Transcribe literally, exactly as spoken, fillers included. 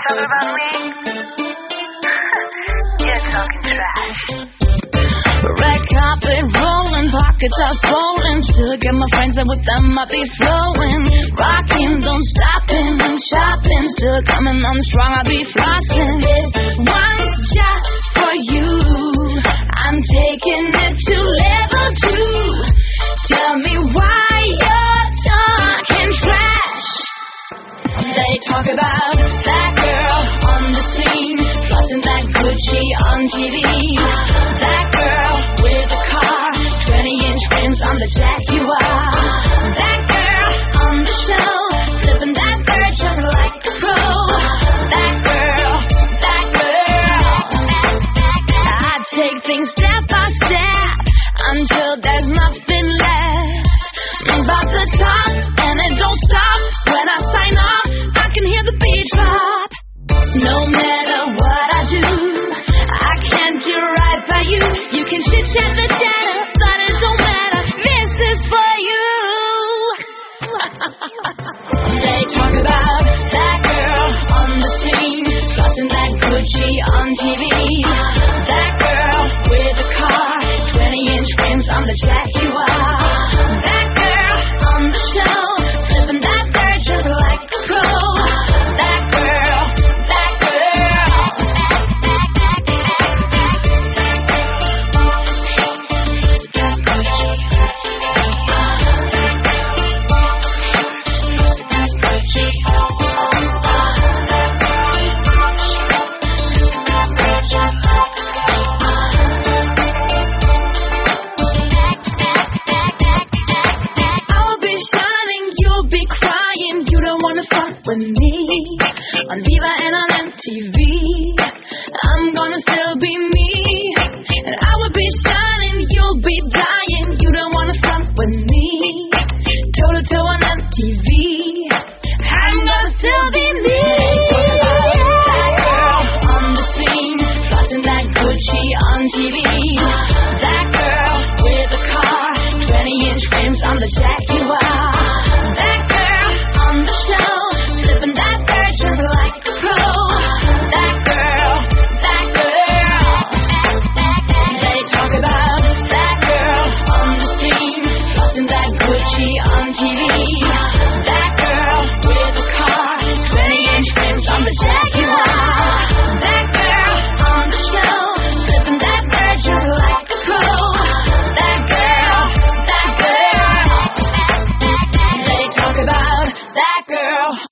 talking about me? You're talking trash. Red carpet rolling, pockets are swollen. Still got my friends and with them I be flowing. Rocking, don't stopping, shopping. Still coming on strong, I be flossing. This one's just for you. I'm taking it to level two. Tell me why you're talking trash. They talk about that girl on the scene, flossing that Gucci on T V. That girl with a car, twenty inch rims on the Jaguar. That girl on the show, flipping that bird just like a pro. That girl, that girl. I take things step by step until there's nothing left. But the top and it don't stop. When I sign off, I can hear the beat drop. No matter what I do, I can't do right by you. You can chit chat the chatter, but it don't matter. This is for you. They talk about that girl on the scene, flossing that Gucci on T V. That girl with a car, twenty inch rims on the Jaguar. That girl on the show, flipping that bird just like a pro. That girl, that girl. I'll be shining, you'll be crying. You don't wanna fuck with me. On Viva and on M T V, I'm gonna still be me. And I will be shining, you'll be dying. You don't wanna fuck with me. Toe to toe on M T V, I'm gonna still be me. That girl on the scene, flossing that Gucci on T V. That girl with a car, twenty inch rims on the Jaguar. That girl on the show, flipping that bird just like a pro. That girl, that girl. They talk about that girl on the scene, flossing that Gucci on T V. That girl with a car, twenty inch rims on the Jaguar. That girl on the show, flipping that bird just like a pro. That girl, that girl. They talk about that girl